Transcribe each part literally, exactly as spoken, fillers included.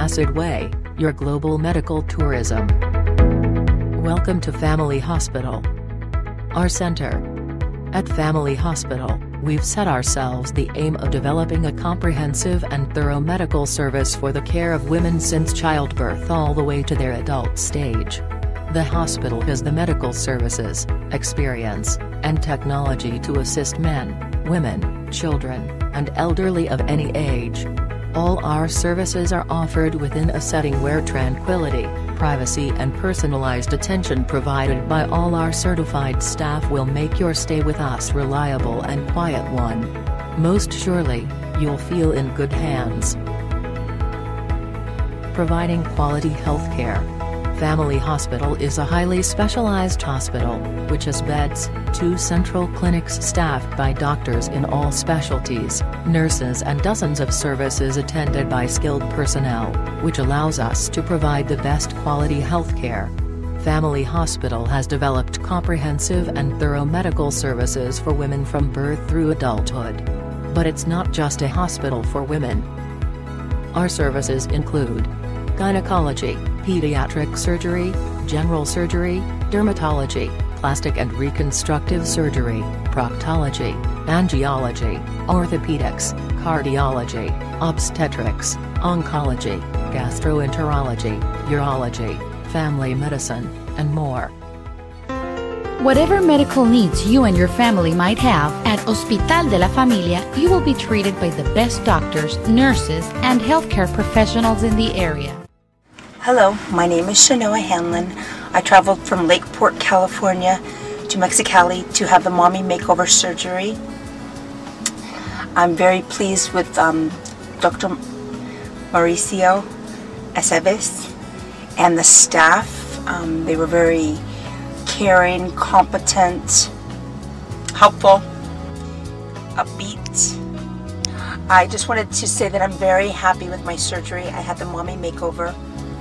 Placid Way, your global medical tourism. Welcome to Family Hospital. Our center. At Family Hospital, we've set ourselves the aim of developing a comprehensive and thorough medical service for the care of women since childbirth all the way to their adult stage. The hospital has the medical services, experience, and technology to assist men, women, children, and elderly of any age. All our services are offered within a setting where tranquility, privacy and personalized attention provided by all our certified staff will make your stay with us reliable and quiet one. Most surely, you'll feel in good hands. Providing quality health care. Family Hospital is a highly specialized hospital, which has beds, two central clinics staffed by doctors in all specialties, nurses and dozens of services attended by skilled personnel, which allows us to provide the best quality health care. Family Hospital has developed comprehensive and thorough medical services for women from birth through adulthood. But it's not just a hospital for women. Our services include gynecology, pediatric surgery, general surgery, dermatology, plastic and reconstructive surgery, proctology, angiology, orthopedics, cardiology, obstetrics, oncology, gastroenterology, urology, family medicine, and more. Whatever medical needs you and your family might have, at Hospital de la Familia, you will be treated by the best doctors, nurses, and healthcare professionals in the area. Hello, my name is Shanoa Hanlon. I traveled from Lakeport, California to Mexicali to have the mommy makeover surgery. I'm very pleased with um, Doctor Mauricio Aceves and the staff. Um, they were very caring, competent, helpful, upbeat. I just wanted to say that I'm very happy with my surgery. I had the mommy makeover.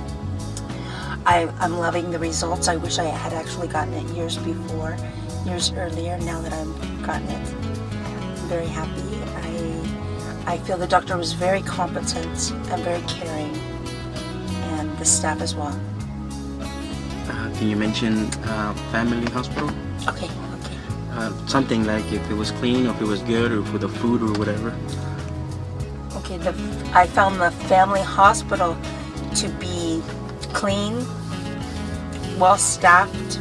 I, I'm loving the results. I wish I had actually gotten it years before, years earlier, now that I've gotten it. I'm very happy. I, I feel the doctor was very competent and very caring, and the staff as well. Uh, can you mention uh, Family Hospital? Okay, okay. Uh, something like if it was clean, or if it was good, or for the food or whatever. Okay, the, I found the Family Hospital to be clean, well staffed,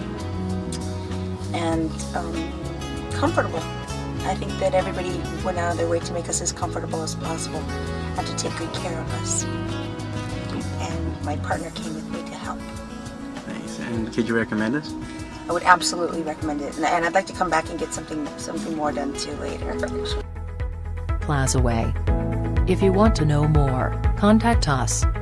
and um, comfortable. I think that everybody went out of their way to make us as comfortable as possible and to take good care of us. And my partner came with me to help. Nice. And could you recommend us? I would absolutely recommend it, and I'd like to come back and get something something more done too later. Plaza Way. If you want to know more, contact us.